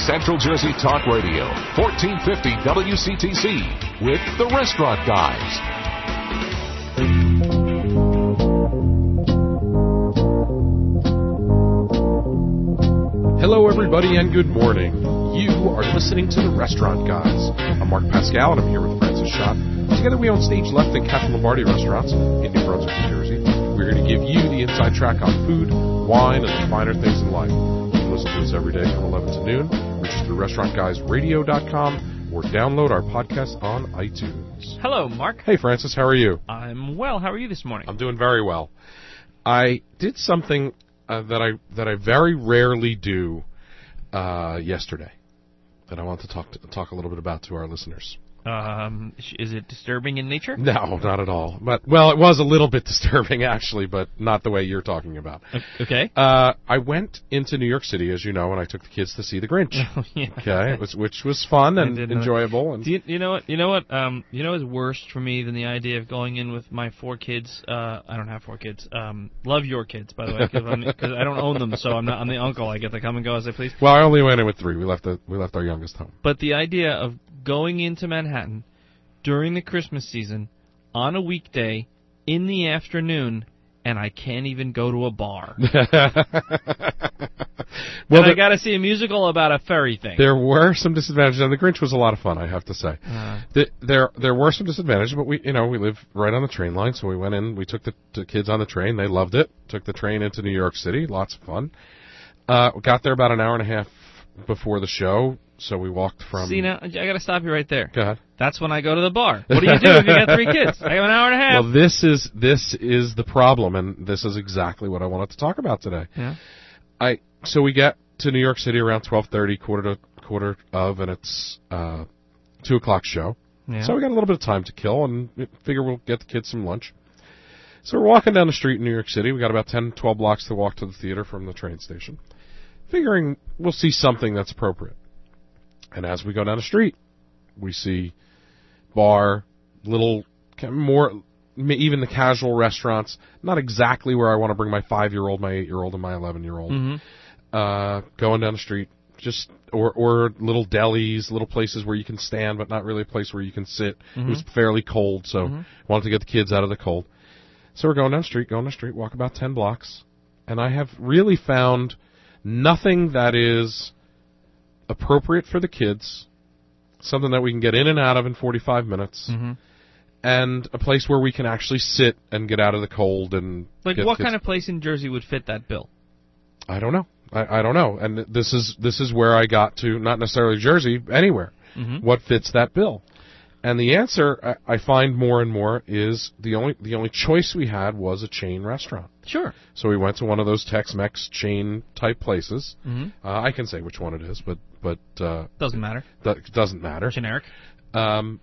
Central Jersey Talk Radio, 1450 WCTC, with The Restaurant Guys. Hello, everybody, and good morning. You are listening to The Restaurant Guys. I'm Mark Pascal, and I'm here with Francis Schott. Together, we own Stage Left and Captain Lombardi restaurants in New Brunswick, New Jersey. We're here to give you the inside track on food, wine, and the finer things in life. You can listen to us every day from 11 to noon. Reach us through restaurantguysradio.com or download our podcast on iTunes. Hello, Mark. Hey, Francis, how are you? I'm well. How are you this morning? I'm doing very well. I did something that I very rarely do yesterday that I want to talk a little bit about to our listeners. Is it disturbing in nature? No, not at all. But well, it was a little bit disturbing actually, but not the way you're talking about. Okay. I went into New York City, as you know, and I took the kids to see The Grinch. Oh, yeah. Okay, which was fun and enjoyable. And you know what? What's worse for me than the idea of going in with my 4 kids? I don't have 4 kids. Love your kids, by the way, because I don't own them, so I'm the uncle. I get to come and go as I please. Well, I only went in with 3. We left our youngest home. But the idea of going into Manhattan during the Christmas season on a weekday in the afternoon, and I can't even go to a bar. Well, I got to see a musical about a furry thing. There were some disadvantages, and The Grinch was a lot of fun, I have to say. There were some disadvantages, but we live right on the train line, so we went in. We took the kids on the train. They loved it. Took the train into New York City. Lots of fun. Got there about an hour and a half before the show. So we walked from... See, now, I got to stop you right there. Go ahead. That's when I go to the bar. What do you do if you got 3 kids? I have an hour and a half. Well, this is the problem, and this is exactly what I wanted to talk about today. Yeah. So we get to New York City around 12:30, quarter of, and it's 2 o'clock show. Yeah. So we got a little bit of time to kill, and we figure we'll get the kids some lunch. So we're walking down the street in New York City. We got about 10, 12 blocks to walk to the theater from the train station, figuring we'll see something that's appropriate. And as we go down the street, we see bar, little, more, even the casual restaurants, not exactly where I want to bring my 5-year-old, my 8-year-old, and my 11-year-old. Mm-hmm. Going down the street, just, or little delis, little places where you can stand, but not really a place where you can sit. Mm-hmm. It was fairly cold, so wanted to get the kids out of the cold. So we're going down the street, walk about 10 blocks, and I have really found nothing that is appropriate for the kids, something that we can get in and out of in 45 minutes, and a place where we can actually sit and get out of the cold. And like, what kind of place in Jersey would fit that bill? I don't know. I don't know. And this is where I got to, not necessarily Jersey, anywhere. What fits that bill? And the answer I find more and more is the only choice we had was a chain restaurant. Sure. So we went to one of those Tex-Mex chain type places. I can say which one it is, but doesn't matter. Doesn't matter. Generic. And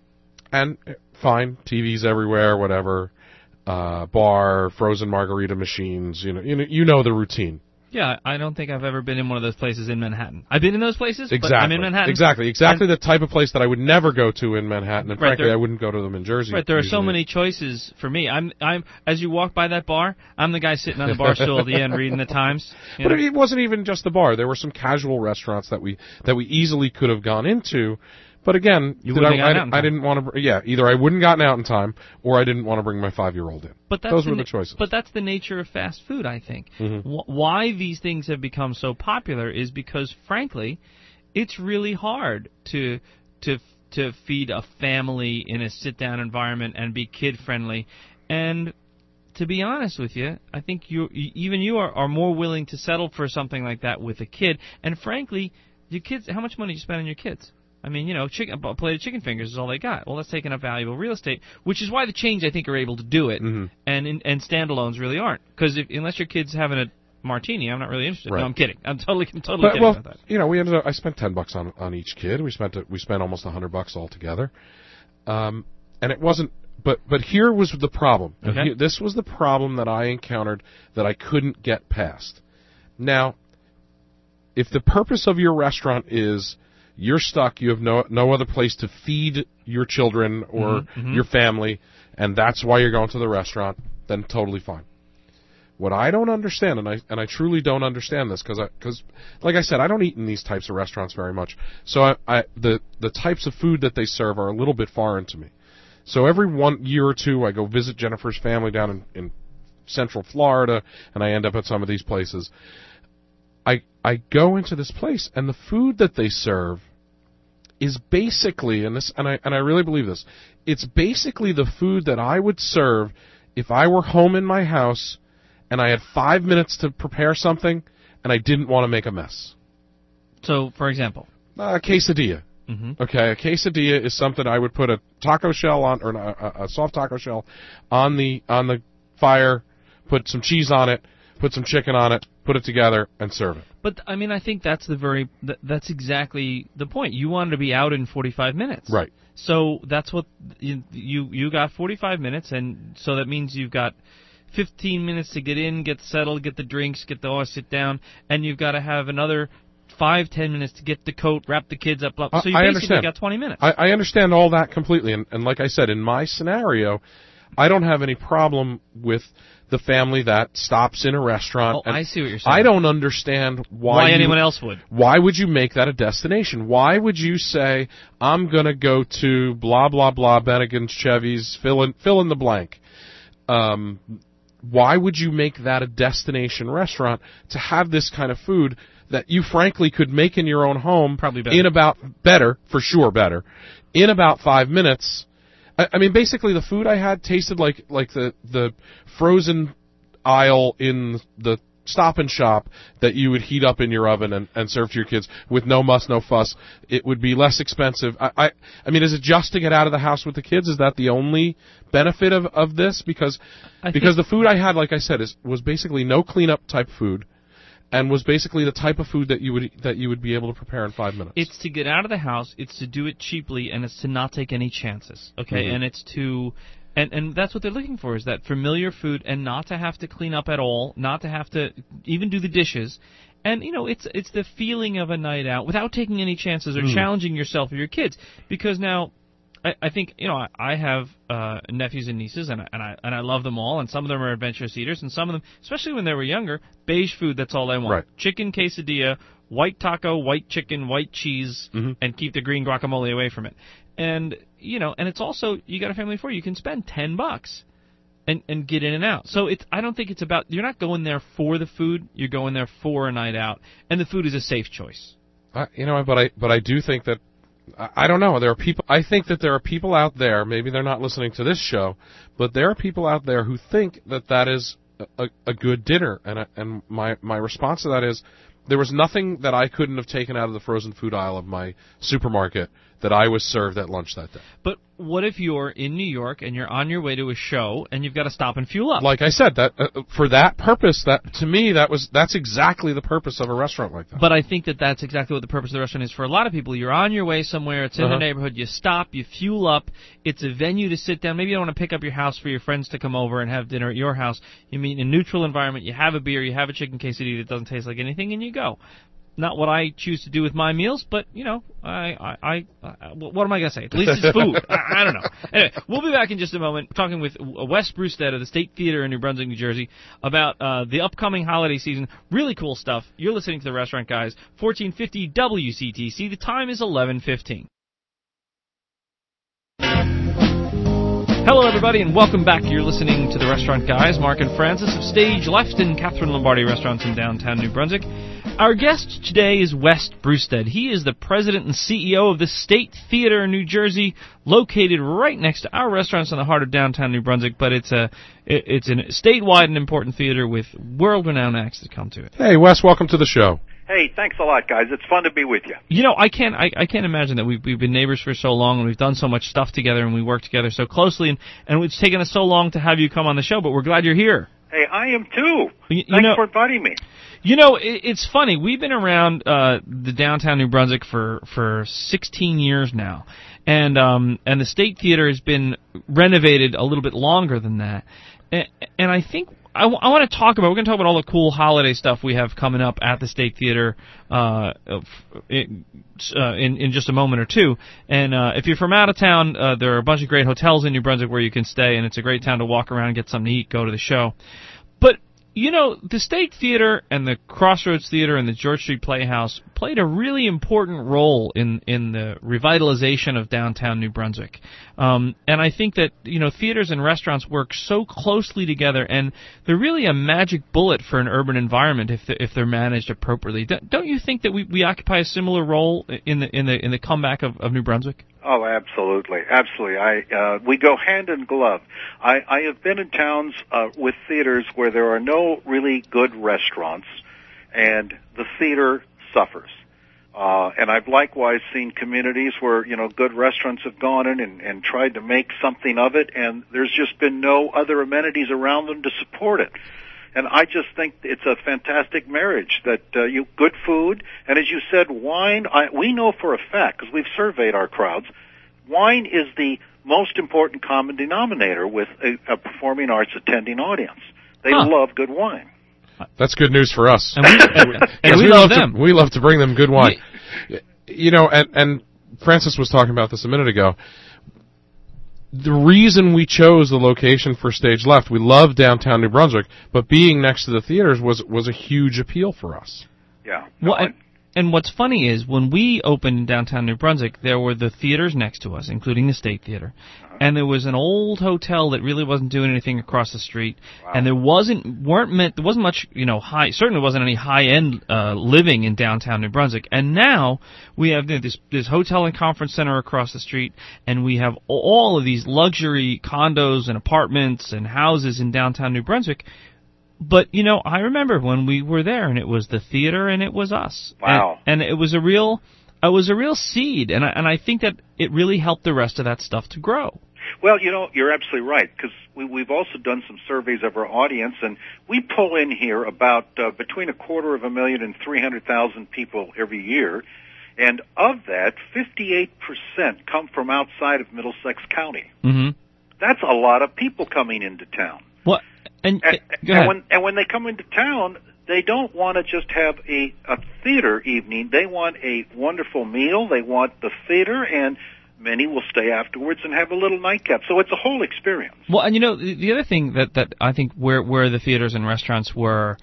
fine, TVs everywhere, whatever. Bar, frozen margarita machines. You know the routine. Yeah, I don't think I've ever been in one of those places in Manhattan. I've been in those places, exactly. But I'm in Manhattan. Exactly the type of place that I would never go to in Manhattan, and frankly, I wouldn't go to them in Jersey. Right, there are so many choices for me. I'm as you walk by that bar, I'm the guy sitting on the bar stool at the end reading the Times. But it wasn't even just the bar. There were some casual restaurants that we easily could have gone into. But again, I didn't want to. Yeah, either I wouldn't gotten out in time, or I didn't want to bring my 5-year-old in. But those were the choices. But that's the nature of fast food, I think. Why these things have become so popular is because, frankly, it's really hard to feed a family in a sit-down environment and be kid-friendly. And to be honest with you, I think you are more willing to settle for something like that with a kid. And frankly, your kids, how much money do you spend on your kids? I mean, a plate of chicken fingers is all they got. Well, that's taking up valuable real estate, which is why the chains, I think, are able to do it, and standalones really aren't. Because unless your kid's having a martini, I'm not really interested. Right. No, I'm kidding. I'm totally kidding about that. We ended up. I spent $10 on each kid. We spent almost $100 altogether, and it wasn't. But here was the problem. Okay. This was the problem that I encountered that I couldn't get past. Now, if the purpose of your restaurant is you're stuck, you have no other place to feed your children or your family, and that's why you're going to the restaurant, then totally fine. What I don't understand, and I truly don't understand this, because like I said, I don't eat in these types of restaurants very much. So the types of food that they serve are a little bit foreign to me. So every 1 year or two, I go visit Jennifer's family down in Central Florida, and I end up at some of these places. I go into this place, and the food that they serve is basically, and I really believe this, it's basically the food that I would serve if I were home in my house and I had 5 minutes to prepare something and I didn't want to make a mess. So, for example? A quesadilla. Mm-hmm. Okay, a quesadilla is something I would put a taco shell on, or a soft taco shell on the fire, put some cheese on it, put some chicken on it, put it together, and serve it. But I mean, I think that's that's exactly the point. You wanted to be out in 45 minutes, right? So that's what you got 45 minutes, and so that means you've got 15 minutes to get in, get settled, get the drinks, sit down, and you've got to have another 5-10 minutes to get the coat, wrap the kids up. So you basically got 20 minutes. I understand all that completely, and like I said, in my scenario, I don't have any problem with the family that stops in a restaurant. Oh, I see what you're saying. I don't understand why anyone else would. Why would you make that a destination? Why would you say, I'm going to go to blah, blah, blah, Bennigan's, Chevy's, fill in the blank? Why would you make that a destination restaurant to have this kind of food that you frankly could make in your own home? Probably better. Better, in about 5 minutes. I mean, basically, the food I had tasted like the frozen aisle in the Stop and Shop that you would heat up in your oven and serve to your kids with no muss, no fuss. It would be less expensive. I mean, is it just to get out of the house with the kids? Is that the only benefit of this? Because the food I had, like I said, was basically no cleanup type food. And was basically the type of food that you would be able to prepare in 5 minutes. It's to get out of the house. It's to do it cheaply, and it's to not take any chances. Okay, Mm-hmm. and it's to, and that's what they're looking for, is that familiar food, and not to have to clean up at all, not to have to even do the dishes, and it's the feeling of a night out without taking any chances or challenging yourself or your kids, because now. I think I have nephews and nieces, and I love them all, and some of them are adventurous eaters, and some of them, especially when they were younger, beige food, that's all they want. Right. Chicken quesadilla, white taco, white chicken, white cheese, and keep the green guacamole away from it. And and it's also, you got a family of four, you can spend $10 and get in and out. So I don't think it's about, you're not going there for the food, you're going there for a night out, and the food is a safe choice. But I do think that. I don't know. I think that there are people out there, maybe they're not listening to this show, but there are people out there who think that is a good dinner. And my response to that is, there was nothing that I couldn't have taken out of the frozen food aisle of my supermarket that I was served at lunch that day. But what if you're in New York and you're on your way to a show and you've got to stop and fuel up? Like I said, that for that purpose, that to me that's exactly the purpose of a restaurant like that. But I think that's exactly what the purpose of the restaurant is for a lot of people. You're on your way somewhere, it's in the neighborhood, you stop, you fuel up, it's a venue to sit down. Maybe you don't want to pick up your house for your friends to come over and have dinner at your house. You meet in a neutral environment, you have a beer, you have a chicken quesadilla that doesn't taste like anything, and you go. Not what I choose to do with my meals, but, what am I going to say? At least it's food. I don't know. Anyway, we'll be back in just a moment talking with Wes Brewstead of the State Theater in New Brunswick, New Jersey, about the upcoming holiday season. Really cool stuff. You're listening to The Restaurant Guys, 1450 WCTC. The time is 11:15. Hello, everybody, and welcome back. You're listening to The Restaurant Guys. Mark and Francis of Stage Left and Catherine Lombardi Restaurants in downtown New Brunswick. Our guest today is Wes Brewstead. He is the president and CEO of the State Theater in New Jersey, located right next to our restaurants in the heart of downtown New Brunswick, but it's a statewide and important theater with world-renowned acts that come to it. Hey, Wes, welcome to the show. Hey, thanks a lot, guys. It's fun to be with you. I can't imagine that we've been neighbors for so long, and we've done so much stuff together, and we work together so closely, and it's taken us so long to have you come on the show, but we're glad you're here. Hey, I am too. Thanks for inviting me. It's funny. We've been around the downtown New Brunswick for 16 years now, and the State Theater has been renovated a little bit longer than that. And I think I want to talk about. We're going to talk about all the cool holiday stuff we have coming up at the State Theater in just a moment or two. And if you're from out of town, there are a bunch of great hotels in New Brunswick where you can stay, and it's a great town to walk around, get something to eat, go to the show. But You know, the State Theater and the Crossroads Theater and the George Street Playhouse played a really important role in the revitalization of downtown New Brunswick. And I think that, you know, theaters and restaurants work so closely together, and they're really a magic bullet for an urban environment if they're managed appropriately. Don't you think that we occupy a similar role in the comeback of New Brunswick? Oh, absolutely, absolutely. We go hand in glove. I have been in towns with theaters where there are no really good restaurants, and the theater suffers. And I've likewise seen communities where, you know, good restaurants have gone in and tried to make something of it, and there's just been no other amenities around them to support it. And I just think it's a fantastic marriage that good food, and as you said, wine. We know for a fact, because we've surveyed our crowds, wine is the most important common denominator with a performing arts attending audience. They love good wine. That's good news for us. And we love them. We love to bring them good wine. You know, and Francis was talking about this a minute ago. The reason we chose the location for Stage Left, we love downtown New Brunswick, but being next to the theaters was a huge appeal for us. Yeah. Well, and what's funny is when we opened in downtown New Brunswick, there were the theaters next to us, including the State Theater, and there was an old hotel that really wasn't doing anything across the street, and there wasn't much, you know, certainly wasn't any high-end living in downtown New Brunswick. And now we have this hotel and conference center across the street, and we have all of these luxury condos and apartments and houses in downtown New Brunswick. But, you know, I remember when we were there, and it was the theater, and it was us. Wow. And it was a real seed, and I think that it really helped the rest of that stuff to grow. Well, you know, you're absolutely right, because we've also done some surveys of our audience, and we pull in here about between 250,000 and 300,000 people every year, and of that, 58% come from outside of Middlesex County. Mm-hmm. That's a lot of people coming into town. What? And when they come into town, they don't want to just have a theater evening. They want a wonderful meal. They want the theater, and many will stay afterwards and have a little nightcap. So it's a whole experience. Well, and you know, the other thing that I think where the theaters and restaurants were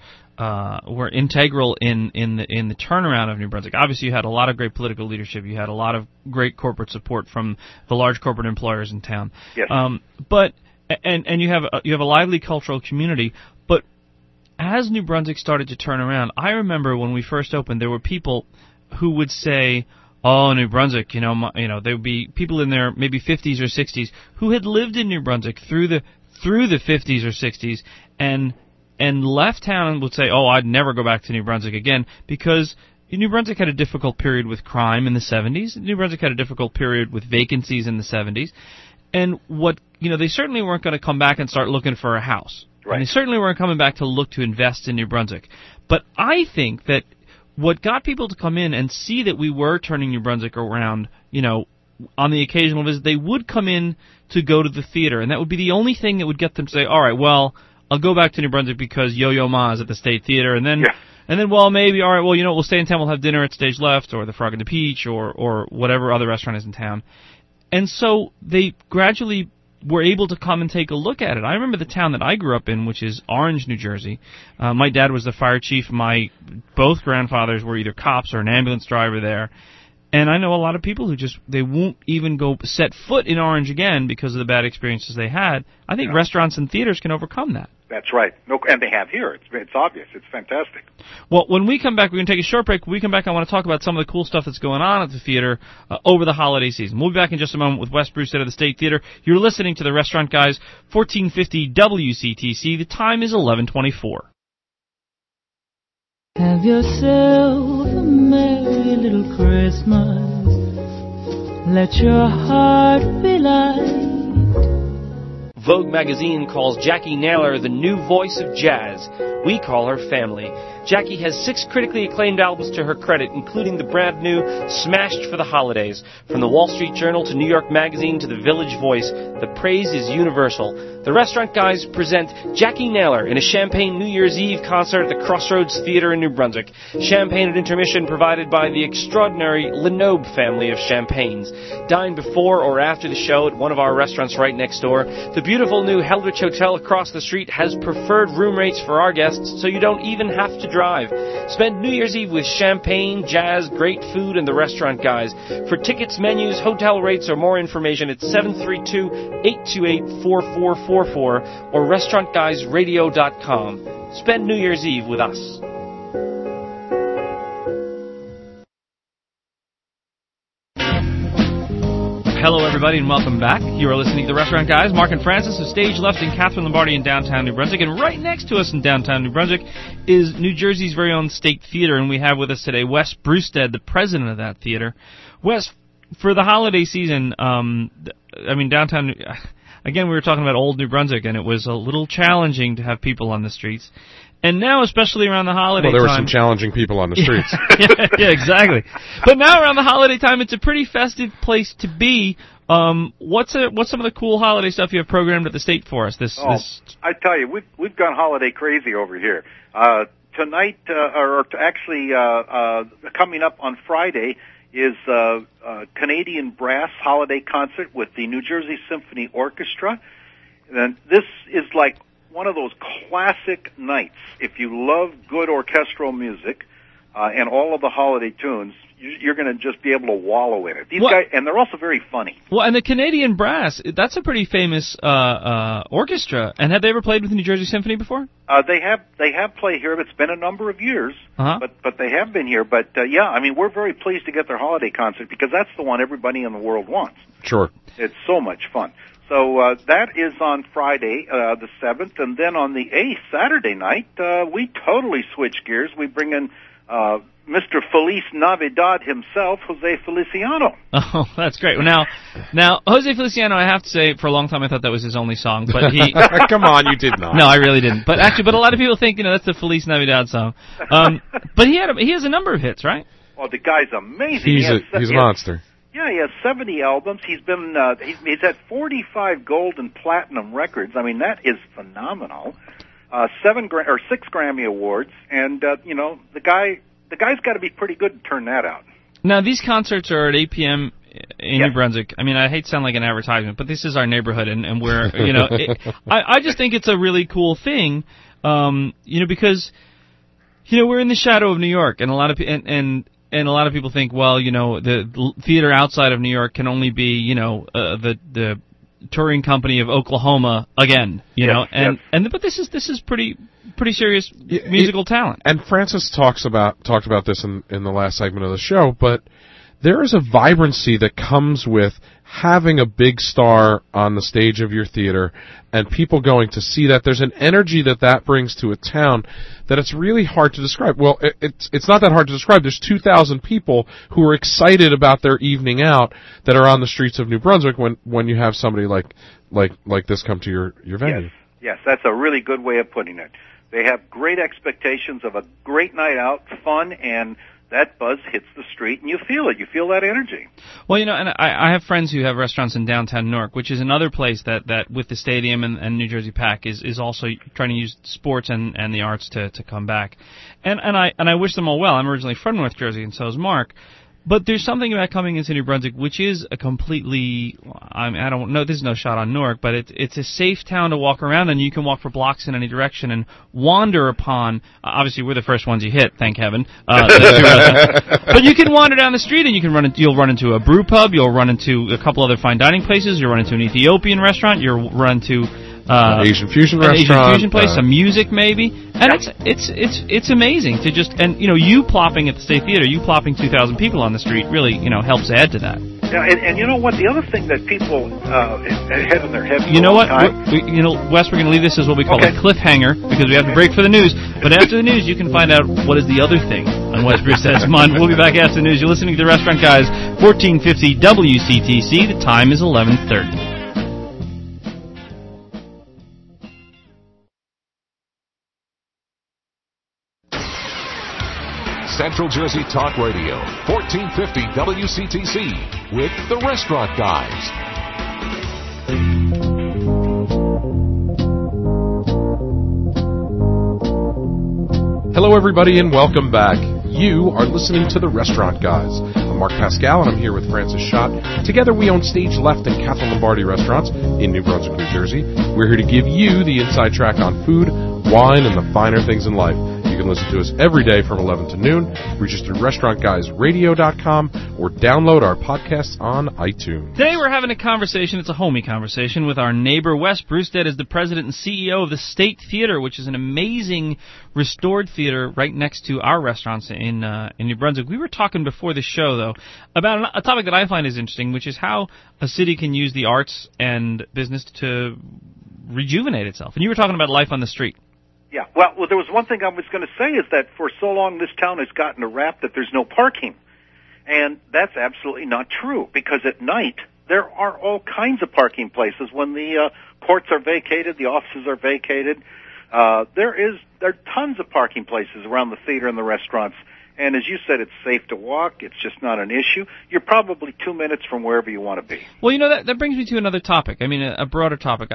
integral in the turnaround of New Brunswick. Obviously, you had a lot of great political leadership. You had a lot of great corporate support from the large corporate employers in town. Yes. But you have a lively cultural community. But as New Brunswick started to turn around, I remember when we first opened, there were people who would say, "Oh, New Brunswick, you know, there would be people in their maybe 50s or 60s who had lived in New Brunswick through the 50s or 60s and left town and would say, "Oh, I'd never go back to New Brunswick again," because New Brunswick had a difficult period with crime in the 70s. New Brunswick had a difficult period with vacancies in the 70s. And they certainly weren't going to come back and start looking for a house. Right. And they certainly weren't coming back to look to invest in New Brunswick. But I think that what got people to come in and see that we were turning New Brunswick around, you know, on the occasional visit, they would come in to go to the theater. And that would be the only thing that would get them to say, all right, well, I'll go back to New Brunswick because Yo-Yo Ma is at the State Theater. And then, well, maybe, all right, well, you know, we'll stay in town, we'll have dinner at Stage Left or the Frog and the Peach or whatever other restaurant is in town. And so they gradually were able to come and take a look at it. I remember the town that I grew up in, which is Orange, New Jersey. My dad was the fire chief. Both grandfathers were either cops or an ambulance driver there. And I know a lot of people who they won't even go set foot in Orange again because of the bad experiences they had. I think restaurants and theaters can overcome that. That's right. No, and they have here. It's obvious. It's fantastic. Well, when we come back, we're going to take a short break. When we come back, I want to talk about some of the cool stuff that's going on at the theater over the holiday season. We'll be back in just a moment with Wes Brewster of the State Theater. You're listening to The Restaurant Guys, 1450 WCTC. The time is 11:24. Have yourself a merry little Christmas. Let your heart be light. Vogue magazine calls Jackie Naylor the new voice of jazz. We call her family. Jackie has 6 critically acclaimed albums to her credit, including the brand new Smashed for the Holidays. From the Wall Street Journal to New York Magazine to the Village Voice, the praise is universal. The Restaurant Guys present Jackie Naylor in a Champagne New Year's Eve concert at the Crossroads Theater in New Brunswick. Champagne at intermission provided by the extraordinary Lenoble family of champagnes. Dine before or after the show at one of our restaurants right next door. The beautiful new Heldrich Hotel across the street has preferred room rates for our guests, so you don't even have to drive. Spend New Year's Eve with champagne, jazz, great food, and the restaurant guys. For tickets, menus, hotel rates, or more information, it's 732-828-4444 or restaurantguysradio.com. Spend New Year's Eve with us. Hello, everybody, and welcome back. You are listening to The Restaurant Guys. Mark and Francis of Stage Left in Catherine Lombardi in downtown New Brunswick. And right next to us in downtown New Brunswick is New Jersey's very own State Theater. And we have with us today Wes Brewstead, the president of that theater. Wes, for the holiday season, downtown... Again, we were talking about old New Brunswick, and it was a little challenging to have people on the streets. And now, especially around the holiday time... Well, there were some challenging people on the streets. yeah, exactly. But now, around the holiday time, it's a pretty festive place to be. What's some of the cool holiday stuff you have programmed at the State for us? I tell you, we've gone holiday crazy over here. Tonight, coming up on Friday, is Canadian Brass Holiday Concert with the New Jersey Symphony Orchestra. And this is like one of those classic nights. If you love good orchestral music and all of the holiday tunes, you're going to just be able to wallow in it. These guys, and they're also very funny. Well, and the Canadian Brass, that's a pretty famous orchestra. And have they ever played with the New Jersey Symphony before? They have played here. It's been a number of years, but they have been here. But we're very pleased to get their holiday concert because that's the one everybody in the world wants. Sure. It's so much fun. So that is on Friday, the 7th, and then on the 8th, Saturday night, we totally switch gears. We bring in Mr. Feliz Navidad himself, Jose Feliciano. Oh, that's great. Now, Jose Feliciano, I have to say, for a long time I thought that was his only song, but he... Come on, you did not. No, I really didn't. But a lot of people think, that's the Feliz Navidad song. But he has a number of hits, right? Oh, the guy's amazing. He's a monster. Yeah, he has 70 albums. He's been he's had 45 gold and platinum records. I mean, that is phenomenal. 6 Grammy awards, and the guy's got to be pretty good to turn that out. Now, these concerts are at 8 p.m. in New Brunswick. I mean, I hate to sound like an advertisement, but this is our neighborhood, and we're I just think it's a really cool thing, because we're in the shadow of New York, and a lot of and a lot of people think, well, the theater outside of New York can only be, the touring company of Oklahoma again, but this is pretty serious musical talent. And Francis talked about this in the last segment of the show, but there is a vibrancy that comes with having a big star on the stage of your theater and people going to see that. There's an energy that brings to a town that it's really hard to describe. Well, it's not that hard to describe. There's 2,000 people who are excited about their evening out that are on the streets of New Brunswick when you have somebody like this come to your venue. Yes, that's a really good way of putting it. They have great expectations of a great night out, fun, and that buzz hits the street, and you feel it. You feel that energy. Well, and I have friends who have restaurants in downtown Newark, which is another place that with the stadium and New Jersey PAC is also trying to use sports and the arts to come back. And I wish them all well. I'm originally from North Jersey, and so is Mark. But there's something about coming into New Brunswick, which is a completely, I don't know, there's no shot on Newark, but it's a safe town to walk around, and you can walk for blocks in any direction and wander upon, obviously we're the first ones you hit, thank heaven, but you can wander down the street and you'll run into a brew pub, you'll run into a couple other fine dining places, you'll run into an Ethiopian restaurant, you'll run into Asian fusion an restaurant, Asian fusion place, some music maybe, and it's amazing to just you plopping at the State Theater, you plopping 2,000 people on the street really helps add to that. Yeah, and you know what? The other thing that people have in their head. You know what? Wes, we're going to leave this as what we call a cliffhanger because we have to break for the news. But after the news, you can find out what is the other thing on Wes Brewstead's mind. We'll be back after the news. You're listening to The Restaurant Guys, 1450 WCTC. The time is 11:30. Central Jersey Talk Radio, 1450 WCTC, with The Restaurant Guys. Hello, everybody, and welcome back. You are listening to The Restaurant Guys. I'm Mark Pascal, and I'm here with Francis Schott. Together, we own Stage Left and Catherine Lombardi restaurants in New Brunswick, New Jersey. We're here to give you the inside track on food, wine, and the finer things in life. You can listen to us every day from 11 to noon. Reach us through restaurantguysradio.com or download our podcasts on iTunes. Today we're having a conversation, it's a homey conversation, with our neighbor. Wes Brewstead is the president and CEO of the State Theater, which is an amazing restored theater right next to our restaurants in New Brunswick. We were talking before the show, though, about a topic that I find is interesting, which is how a city can use the arts and business to rejuvenate itself. And you were talking about life on the street. Yeah, well, there was one thing I was going to say is that for so long this town has gotten a rap that there's no parking. And that's absolutely not true, because at night there are all kinds of parking places. When the courts are vacated, the offices are vacated, there are tons of parking places around the theater and the restaurants. And as you said, it's safe to walk. It's just not an issue. You're probably 2 minutes from wherever you want to be. Well, you know, that brings me to another topic. I mean, a broader topic.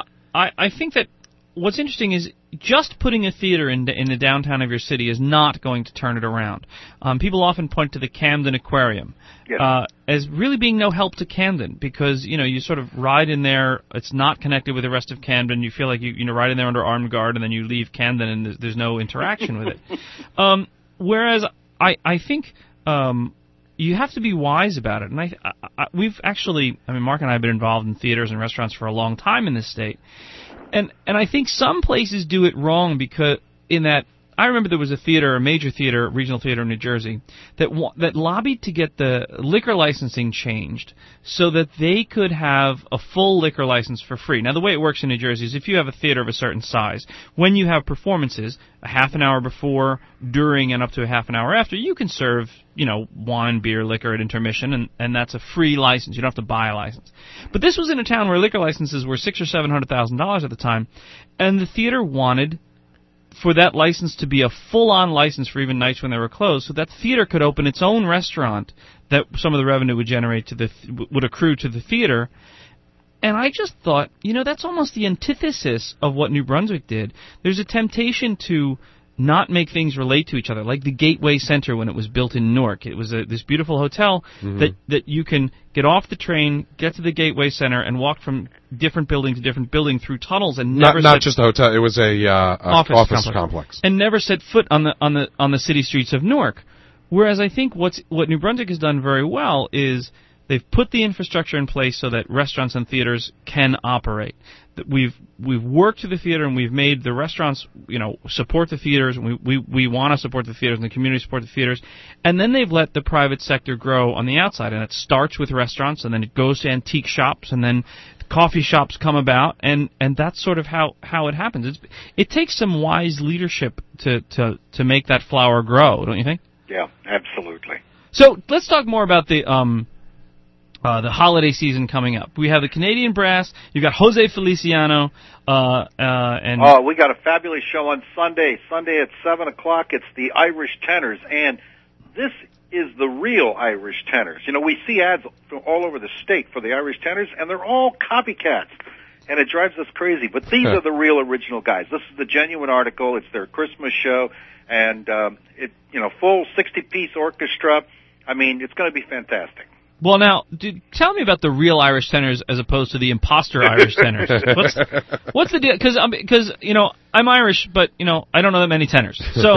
I think that what's interesting is just putting a theater in the downtown of your city is not going to turn it around. People often point to the Camden Aquarium as really being no help to Camden, because, you know, you sort of ride in there. It's not connected with the rest of Camden. You feel like you ride in there under armed guard, and then you leave Camden, and there's no interaction with it. Whereas I think you have to be wise about it. And we've actually, Mark and I have been involved in theaters and restaurants for a long time in this state. And I think some places do it wrong, because in that, I remember there was a theater, a major theater, regional theater in New Jersey, that lobbied to get the liquor licensing changed so that they could have a full liquor license for free. Now, the way it works in New Jersey is if you have a theater of a certain size, when you have performances, a half an hour before, during, and up to a half an hour after, you can serve, you know, wine, beer, liquor at intermission, and that's a free license. You don't have to buy a license. But this was in a town where liquor licenses were $600,000 or $700,000 at the time, and the theater wanted for that license to be a full-on license for even nights when they were closed, so that theater could open its own restaurant that some of the revenue would generate would accrue to the theater. And I just thought, you know, that's almost the antithesis of what New Brunswick did. There's a temptation to not make things relate to each other, like the Gateway Center when it was built in Newark. It was this beautiful hotel that you can get off the train, get to the Gateway Center, and walk from different building to different building through tunnels, and not just a hotel. It was a office complex, and never set foot on the city streets of Newark. Whereas I think what New Brunswick has done very well is they've put the infrastructure in place so that restaurants and theaters can operate. We've worked to the theater, and we've made the restaurants, you know, support the theaters. We want to support the theaters, and the community support the theaters. And then they've let the private sector grow on the outside, and it starts with restaurants, and then it goes to antique shops, and then coffee shops come about, and that's sort of how it happens. It takes some wise leadership to make that flower grow, don't you think? Yeah, absolutely. So let's talk more about the holiday season coming up. We have the Canadian Brass. You've got Jose Feliciano, and we got a fabulous show on Sunday. Sunday at 7:00. It's the Irish Tenors, and this is the real Irish Tenors. You know, we see ads all over the state for the Irish Tenors, and they're all copycats, and it drives us crazy. But these are the real original guys. This is the genuine article. It's their Christmas show, and full 60-piece orchestra. I mean, it's going to be fantastic. Well, now, tell me about the real Irish tenors as opposed to the imposter Irish tenors. What's the deal? Because you know, I'm Irish, but you know, I don't know that many tenors. So,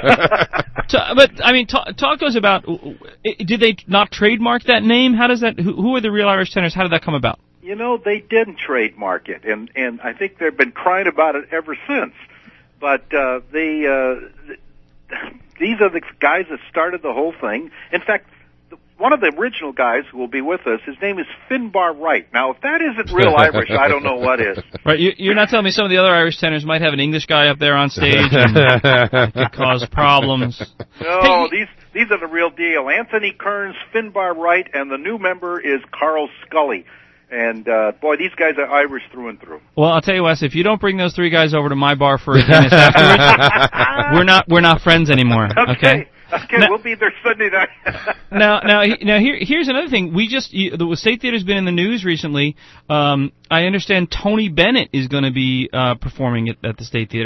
but I mean, talk to us about. Did they not trademark that name? How does that? Who are the real Irish tenors? How did that come about? You know, they didn't trademark it, and I think they've been crying about it ever since. But these are the guys that started the whole thing. In fact, one of the original guys who will be with us, his name is Finbar Wright. Now, if that isn't real Irish, I don't know what is. Right, you're not telling me some of the other Irish tenors might have an English guy up there on stage and could cause problems? No, these are the real deal. Anthony Kearns, Finbar Wright, and the new member is Carl Scully. And, boy, these guys are Irish through and through. Well, I'll tell you, Wes, if you don't bring those three guys over to my bar for a Guinness afterwards, we're not friends anymore, okay? Okay, we'll be there Sunday night. now, here's another thing. The State Theater's been in the news recently. I understand Tony Bennett is going to be performing at the State Theater.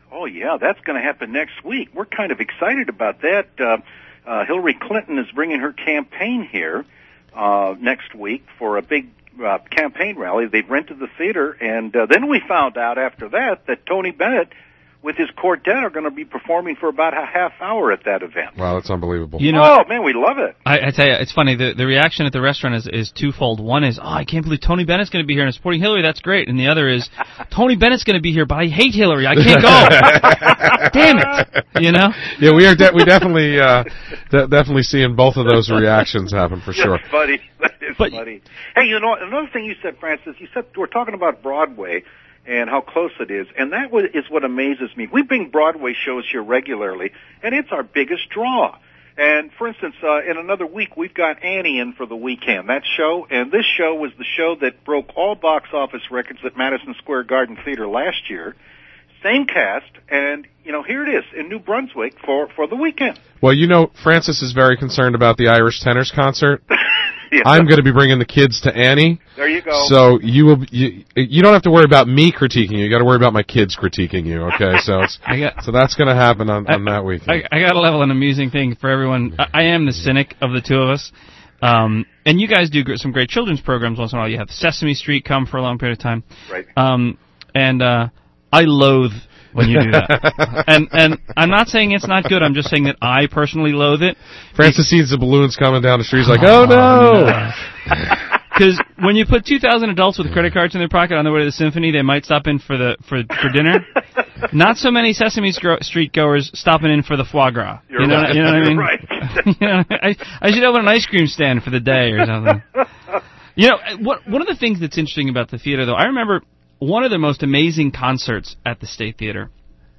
Oh, yeah, that's going to happen next week. We're kind of excited about that. Hillary Clinton is bringing her campaign here next week for a big campaign rally. They've rented the theater, and then we found out after that Tony Bennett with his quartet are going to be performing for about a half hour at that event. Wow, that's unbelievable. You know, oh, man, we love it. I tell you, it's funny. The reaction at the restaurant is twofold. One is, I can't believe Tony Bennett's going to be here and supporting Hillary. That's great. And the other is, Tony Bennett's going to be here, but I hate Hillary. I can't go. Damn it. You know? Yeah, we definitely definitely seeing both of those reactions happen for sure. That's funny. That is funny. Hey, you know, another thing you said, Francis, you said we're talking about Broadway and how close it is, and that is what amazes me. We bring Broadway shows here regularly, and it's our biggest draw. And, for instance, in another week, we've got Annie in for the weekend, that show, and this show was the show that broke all box office records at Madison Square Garden Theater last year. Same cast, and, you know, here it is in New Brunswick for the weekend. Well, you know, Francis is very concerned about the Irish Tenors concert. Yeah. I'm going to be bringing the kids to Annie. There you go. So you don't have to worry about me critiquing you. You got to worry about my kids critiquing you. Okay, so so that's going to happen on that weekend. I got to level an amusing thing for everyone. I am the cynic of the two of us, and you guys do some great children's programs once in a while. You have Sesame Street come for a long period of time, right? And I loathe when you do that. And I'm not saying it's not good. I'm just saying that I personally loathe it. Francis sees the balloons coming down the street. He's like, oh, no. Because when you put 2,000 adults with credit cards in their pocket on their way to the symphony, they might stop in for dinner. Not so many Sesame Street goers stopping in for the foie gras. You're you know, right. You know what I mean? You're right. You know, I should open an ice cream stand for the day or something. You know, one of the things that's interesting about the theater, though, I remember one of the most amazing concerts at the State Theater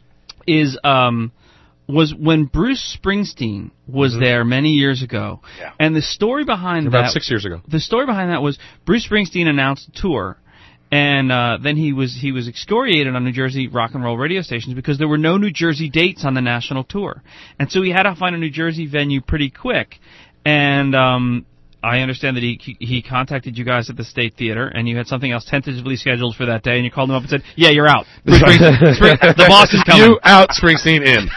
was when Bruce Springsteen was there many years ago. Yeah. And the story behind about 6 years ago. The story behind that was Bruce Springsteen announced a tour, and then he was excoriated on New Jersey rock and roll radio stations because there were no New Jersey dates on the national tour. And so he had to find a New Jersey venue pretty quick. And I understand that he contacted you guys at the State Theater, and you had something else tentatively scheduled for that day, and you called him up and said, yeah, you're out. The boss is coming. You out, Springsteen in.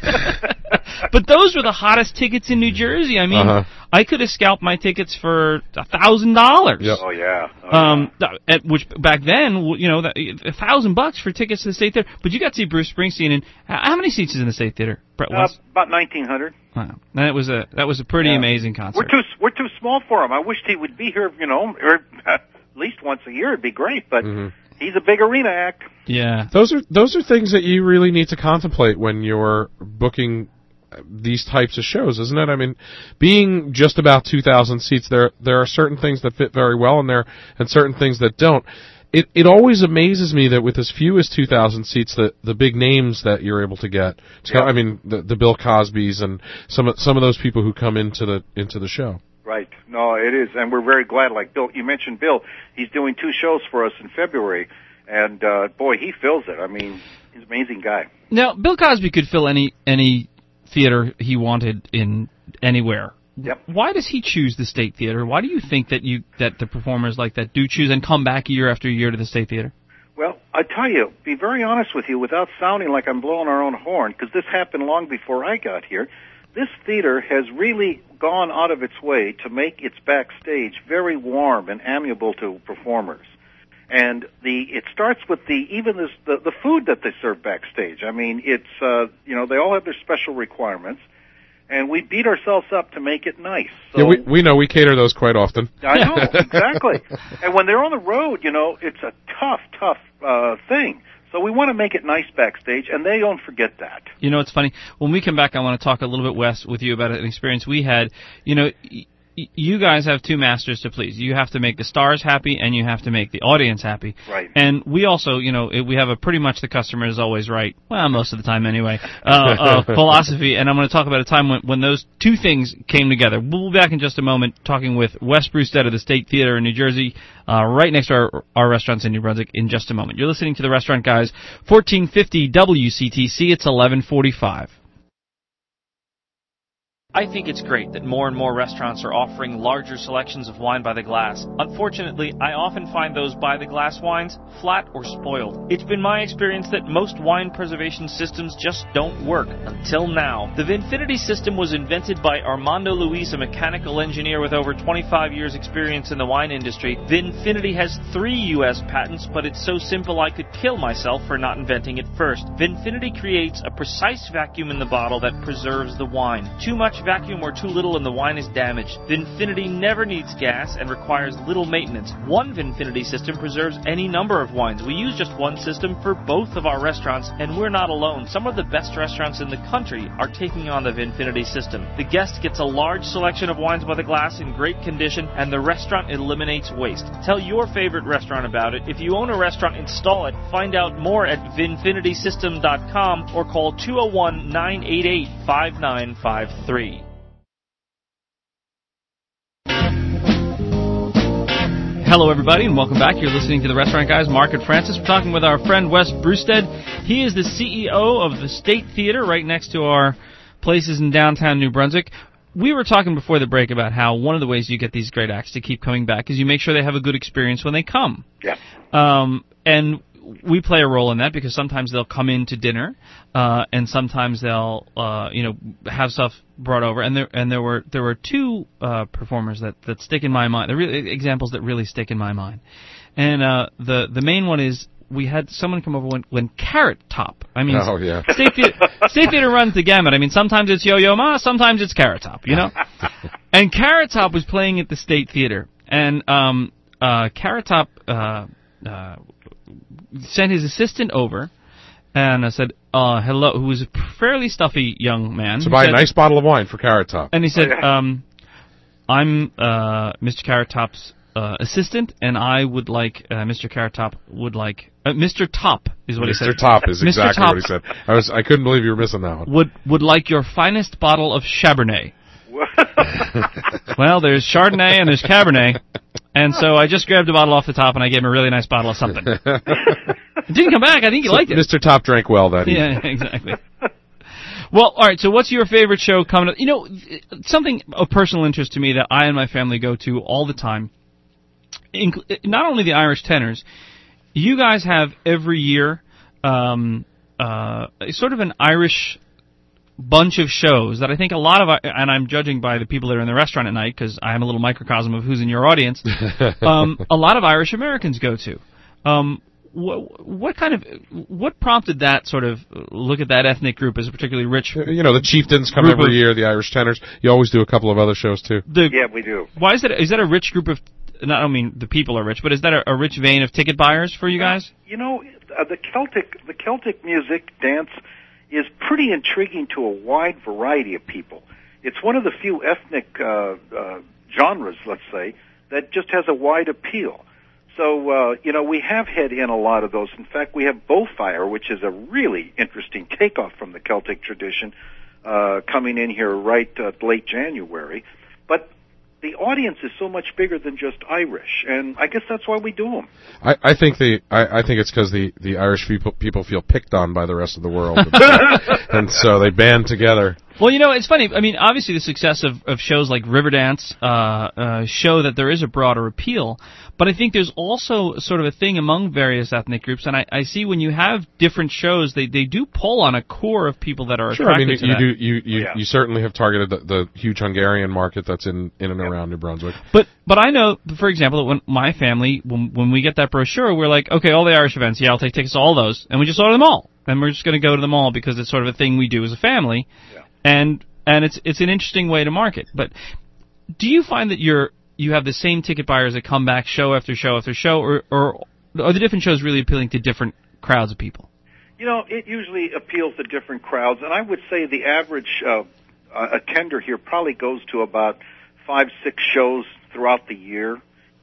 But those were the hottest tickets in New Jersey. I mean, I could have scalped my tickets for $1,000. Yep. Oh, yeah. Which back then, you know, $1,000 for tickets to the State Theater. But you got to see Bruce Springsteen. And how many seats is in the State Theater? Brett, about 1,900. Wow. And that was a pretty amazing concert. We're too small for him. I wished he would be here, you know, or at least once a year. It'd be great, but he's a big arena act. Yeah. Those are things that you really need to contemplate when you're booking these types of shows, isn't it? I mean, being just about 2,000 seats, there are certain things that fit very well in there and certain things that don't. It always amazes me that with as few as 2,000 seats, the big names that you're able to get. Yeah. I mean, the Bill Cosbys and some of those people who come into the show. Right. No, it is, and we're very glad. Like Bill, you mentioned Bill. He's doing 2 shows for us in February, and boy, he fills it. I mean, he's an amazing guy. Now, Bill Cosby could fill any theater he wanted in anywhere. Yep. Why does he choose the State Theater? Why do you think that the performers like that do choose and come back year after year to the State Theater? Well, I tell you, be very honest with you, without sounding like I'm blowing our own horn, because this happened long before I got here. This theater has really gone out of its way to make its backstage very warm and amiable to performers. And it starts with the food that they serve backstage. I mean, it's you know, they all have their special requirements, and we beat ourselves up to make it nice. So, yeah, we know we cater those quite often. I know, exactly. And when they're on the road, you know, it's a tough thing. So we want to make it nice backstage, and they don't forget that. You know, it's funny. When we come back, I want to talk a little bit, Wes, with you about an experience we had. You know, you guys have 2 masters to please. You have to make the stars happy, and you have to make the audience happy. Right. And we also, you know, we have a pretty much the customer is always right. Well, most of the time anyway. Philosophy. And I'm going to talk about a time when those 2 things came together. We'll be back in just a moment talking with Wes Brewstead of the State Theater in New Jersey, right next to our restaurants in New Brunswick in just a moment. You're listening to The Restaurant Guys, 1450 WCTC. It's 11:45. I think it's great that more and more restaurants are offering larger selections of wine by the glass. Unfortunately, I often find those by the glass wines flat or spoiled. It's been my experience that most wine preservation systems just don't work, until now. The Vinfinity system was invented by Armando Luis, a mechanical engineer with over 25 years experience in the wine industry. Vinfinity has 3 U.S. patents, but it's so simple I could kill myself for not inventing it first. Vinfinity creates a precise vacuum in the bottle that preserves the wine. Too much vacuum or too little and the wine is damaged. Vinfinity never needs gas and requires little maintenance. One Vinfinity system preserves any number of wines. We use just one system for both of our restaurants, and we're not alone. Some of the best restaurants in the country are taking on the Vinfinity system. The guest gets a large selection of wines by the glass in great condition, and the restaurant eliminates waste. Tell your favorite restaurant about it. If you own a restaurant, install it. Find out more at VinfinitySystem.com or call 201-988-5953. Hello, everybody, and welcome back. You're listening to the Restaurant Guys, Mark and Francis. We're talking with our friend Wes Brewstead. He is the CEO of the State Theater right next to our places in downtown New Brunswick. We were talking before the break about how one of the ways you get these great acts to keep coming back is you make sure they have a good experience when they come. Yeah. And we play a role in that because sometimes they'll come in to dinner, and sometimes they'll have stuff brought over. And there were 2 performers that stick in my mind. They're really examples that really stick in my mind. And the main one is we had someone come over when Carrot Top. I mean, oh yeah, State Theater runs the gamut. I mean, sometimes it's Yo-Yo Ma, sometimes it's Carrot Top. You know, and Carrot Top was playing at the State Theater, and Carrot Top sent his assistant over, and I said, hello, who was a fairly stuffy young man. So buy a nice bottle of wine for Carrot Top. And he said, I'm Mr. Carrot Top's assistant, and I would like, Mr. Carrot Top would like, Mr. Top is what he said. Mr. Top is exactly Top what he said. I couldn't believe you were missing that one. Would like your finest bottle of Chabernet. Well, there's Chardonnay and there's Cabernet. And so I just grabbed a bottle off the top, and I gave him a really nice bottle of something. It didn't come back. I think he liked it. Mr. Top drank well that evening. Yeah, exactly. Well, all right, so what's your favorite show coming up? You know, something of personal interest to me that I and my family go to all the time, not only the Irish Tenors, you guys have every year sort of an Irish bunch of shows that I think a lot of, and I'm judging by the people that are in the restaurant at night because I am a little microcosm of who's in your audience, a lot of Irish Americans go to. What prompted that sort of look at that ethnic group as a particularly rich? You know, the Chieftains come every year, the Irish Tenors. You always do a couple of other shows too. Yeah, we do. Why is that? Is that a rich group of? I don't mean the people are rich, but is that a rich vein of ticket buyers for you guys? You know, the Celtic music dance is pretty intriguing to a wide variety of people. It's one of the few ethnic genres, let's say, that just has a wide appeal. So, we have had in a lot of those. In fact, we have Bowfire, which is a really interesting takeoff from the Celtic tradition, coming in here right late January. But the audience is so much bigger than just Irish, and I guess that's why we do them. I think it's because the Irish people feel picked on by the rest of the world, and so they band together. Well, you know, it's funny. I mean, obviously the success of shows like Riverdance show that there is a broader appeal, but I think there's also sort of a thing among various ethnic groups, and I see when you have different shows, they do pull on a core of people that are attracted to that. You certainly have targeted the huge Hungarian market that's in and around New Brunswick. But I know, for example, that when my family, when we get that brochure, we're like, okay, all the Irish events, yeah, I'll take tickets to all those, and we just order them all, and we're just going to go to them all because it's sort of a thing we do as a family. Yeah. And it's an interesting way to market. But do you find that you have the same ticket buyers that come back show after show after show, or are the different shows really appealing to different crowds of people? You know, it usually appeals to different crowds, and I would say the average attender here probably goes to about 5-6 shows throughout the year,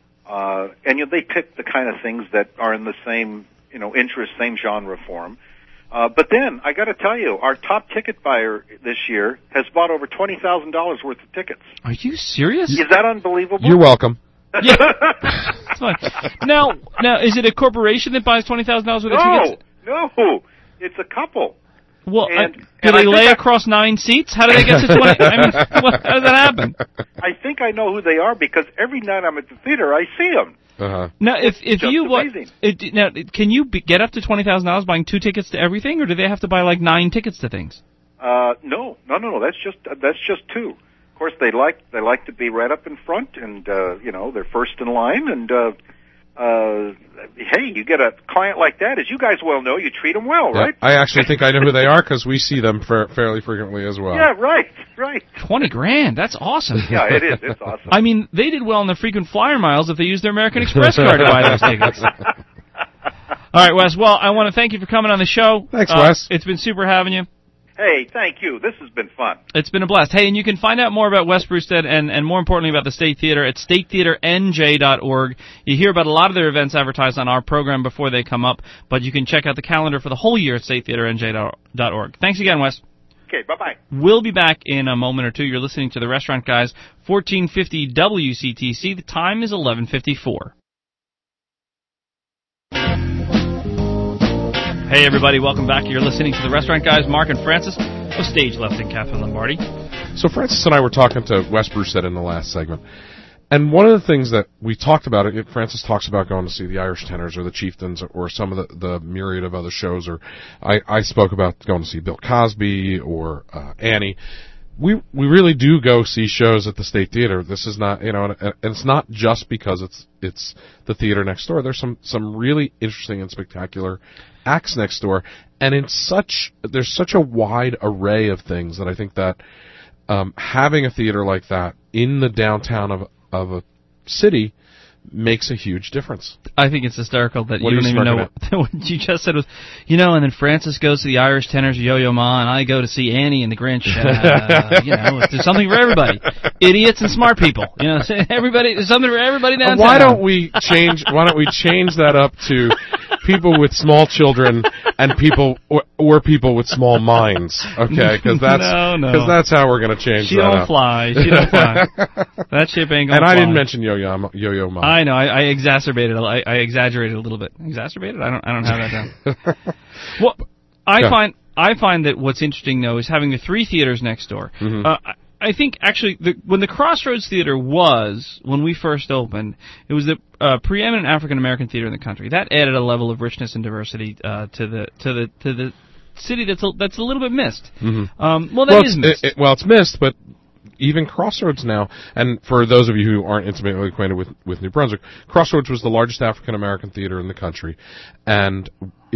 and they pick the kind of things that are in the same interest, same genre for them. But then, I got to tell you, our top ticket buyer this year has bought over $20,000 worth of tickets. Are you serious? Is that unbelievable? You're welcome. Yeah. That's fine. Now, is it a corporation that buys $20,000 worth of tickets? No, it's a couple. Well, And do they I lay think across 9 seats? How do they get to 20? I mean, how does that happen? I think I know who they are because every night I'm at the theater, I see them. Uh-huh. Now, if just you amazing. now, can you get up to $20,000 buying 2 tickets to everything, or do they have to buy like 9 tickets to things? No. That's just 2. Of course, they like to be right up in front, and they're first in line. And hey, you get a client like that, as you guys well know, you treat them well, Yeah, right? I actually think I know who they are because we see them fairly frequently as well. Yeah, right. $20,000. That's awesome. Yeah, it is. It's awesome. I mean, they did well on their frequent flyer miles if they used their American Express card to buy those tickets. All right, Wes. Well, I want to thank you for coming on the show. Thanks, Wes. It's been super having you. Hey, thank you. This has been fun. It's been a blast. Hey, and you can find out more about Wes Brewstead and more importantly about the State Theater at statetheaternj.org. You hear about a lot of their events advertised on our program before they come up, but you can check out the calendar for the whole year at statetheaternj.org. Thanks again, Wes. Okay, bye-bye. We'll be back in a moment or two. You're listening to The Restaurant Guys, 1450 WCTC. The time is 11:54. Hey, everybody. Welcome back. You're listening to The Restaurant Guys, Mark and Francis of Stage Left and Catherine Lombardi. So Francis and I were talking to Wes Brewstead in the last segment, and one of the things that we talked about, Francis talks about going to see the Irish Tenors or the Chieftains or some of the myriad of other shows, or I spoke about going to see Bill Cosby or Annie. We really do go see shows at the State Theater. This is not, and it's not just because it's the theater next door. There's some really interesting and spectacular acts next door, and there's such a wide array of things that I think that having a theater like that in the downtown of a city makes a huge difference. I think it's hysterical that What you are don't you even know smirking what you just said was, and then Francis goes to the Irish Tenors, Yo-Yo Ma, and I go to see Annie and the Grinch. There's something for everybody. Idiots and smart people. Everybody, there's something for everybody downtown. Why don't we change that up to people with small children and people or people with small minds? Okay, because that's how we're going to change She that don't up. fly. She don't fly. That ship ain't gonna And fly. I didn't mention Yo-Yo Ma. I know. I exacerbated. I exaggerated a little bit. Exacerbated? I don't have that down. Well, I find that what's interesting though is having the 3 theaters next door. Mm-hmm. I think actually when the Crossroads Theater when we first opened, it was the preeminent African American theater in the country. That added a level of richness and diversity to the city that's a little bit missed. Mm-hmm. Is missed. It's missed, but even Crossroads now, and for those of you who aren't intimately acquainted with New Brunswick, Crossroads was the largest African American theater in the country, and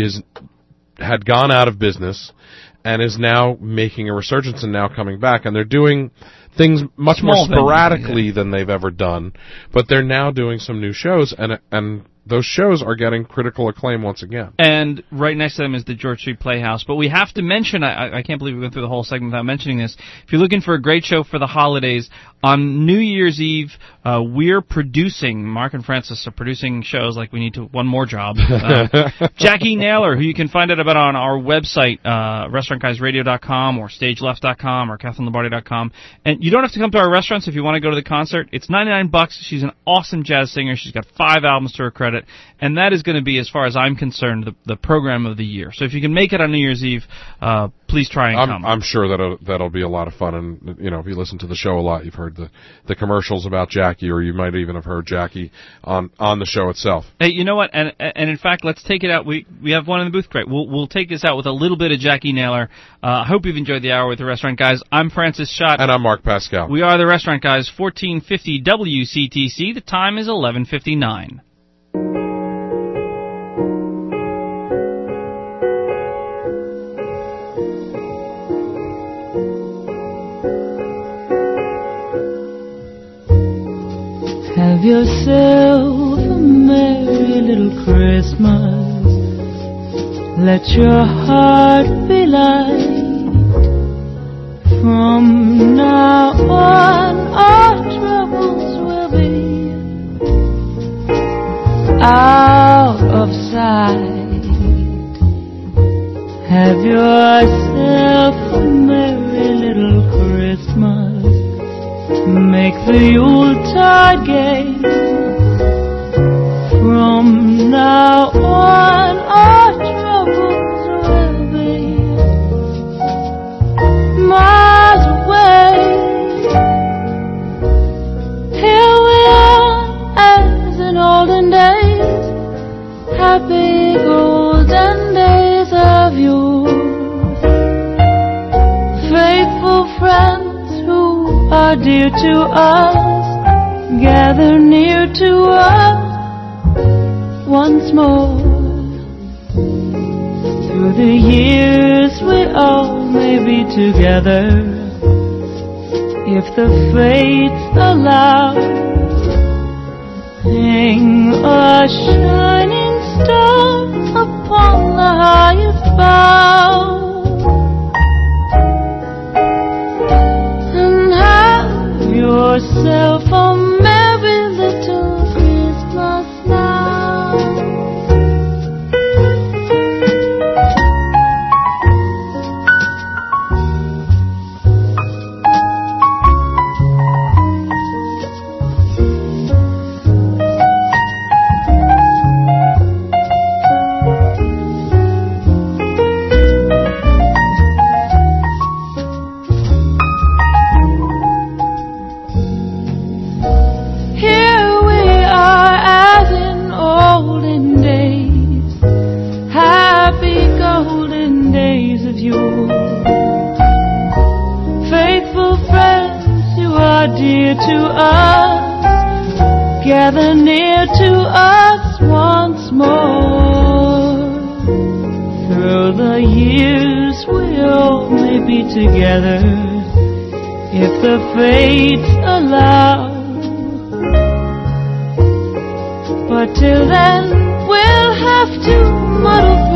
had gone out of business, and is now making a resurgence and now coming back, and they're doing things much more sporadically than they've ever done, but they're now doing some new shows, and those shows are getting critical acclaim once again. And right next to them is the George Street Playhouse. But we have to mention, I can't believe we went through the whole segment without mentioning this, if you're looking for a great show for the holidays, on New Year's Eve, we're producing, Mark and Francis are producing shows like we need one more job. Jackie Naylor, who you can find out about on our website, restaurantguysradio.com or stageleft.com or CatherineLombardi.com. And you don't have to come to our restaurants if you want to go to the concert. It's $99. She's an awesome jazz singer. She's got 5 albums to her credit. And that is going to be, as far as I'm concerned, the program of the year. So if you can make it on New Year's Eve, please try and come. I'm sure that'll be a lot of fun. And, if you listen to the show a lot, you've heard the commercials about Jackie, or you might even have heard Jackie on the show itself. Hey, you know what? And in fact, let's take it out. We have one in the booth crate. We'll take this out with a little bit of Jackie Naylor. I hope you've enjoyed the hour with the Restaurant Guys. I'm Francis Schott. And I'm Mark Pascal. We are the Restaurant Guys, 1450 WCTC. The time is 11:59. Have yourself a merry little Christmas. Let your heart be light. From now on, our troubles will be out of sight. Have yourself a merry little Christmas. Make the Yuletide gay. From now on, our troubles will be near to us, gather near to us once more. Through the years we all may be together, if the fates allow. Hang a shining star upon the highest bough, and have yourself a merry little Christmas now. Dear to us, gather near to us once more. Through the years we all may be together, if the fates allow. But till then we'll have to muddle